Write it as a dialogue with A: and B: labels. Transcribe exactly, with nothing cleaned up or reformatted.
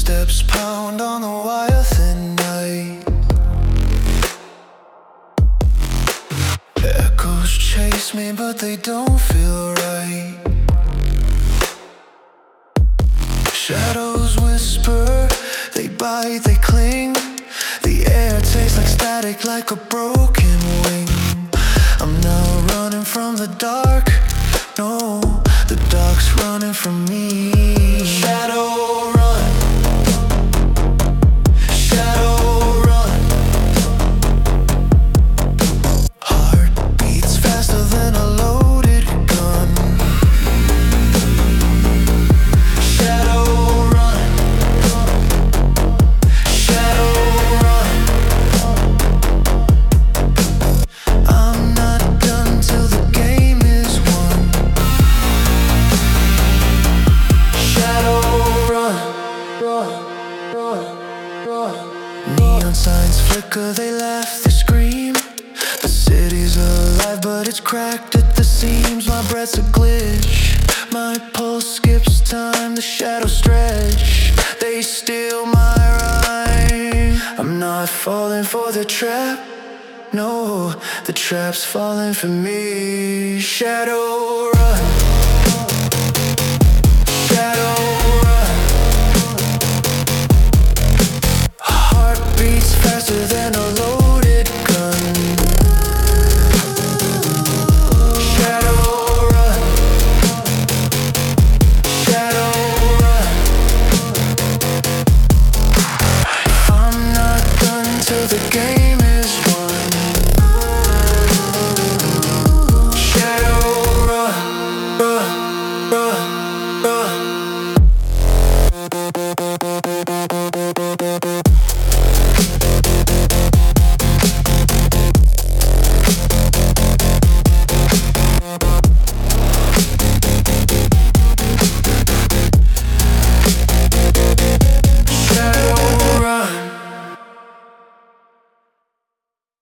A: Footsteps pound on the wire thin night. Echoes chase me but they don't feel right. Shadows whisper, they bite, they cling. The air tastes like static, like a broken wing. I'm not running from the dark, no, the dark's running from me. Shadow run, shadow run. Heart beats faster than a loaded gun. Shadow run, shadow run. I'm not done till the game is won. Shadow run, run, run, run. Neon signs flicker, they laugh, they scream. The city's alive but it's cracked at the seams. My breath's a glitch, my pulse skips time. The shadows stretch, they steal my rhyme. I'm not falling for the trap, no, the trap's falling for me. Shadow